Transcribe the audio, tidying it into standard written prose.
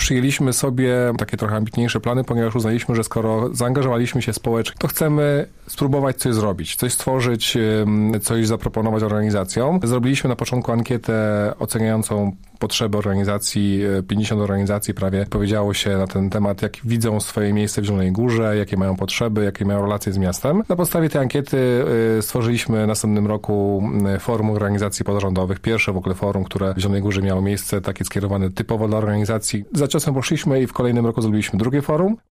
przyjęliśmy sobie takie trochę ambitniejsze plany, ponieważ uznaliśmy, że skoro zaangażowaliśmy się społecznie, to chcemy spróbować coś zrobić, coś stworzyć, coś zaproponować organizacjom. Zrobiliśmy na początku ankietę oceniającą potrzeby organizacji. 50 organizacji prawie powiedziało się na ten temat, jak widzą swoje miejsce w Zielonej Górze, jakie mają potrzeby, jakie mają relacje z miastem. Na podstawie tej ankiety stworzyliśmy w następnym roku forum organizacji pozarządowych. Pierwsze w ogóle forum, które w Zielonej Górze miało miejsce, takie skierowane typowo dla organizacji. Za czasem poszliśmy i w kolejnym roku zrobiliśmy drugie forum.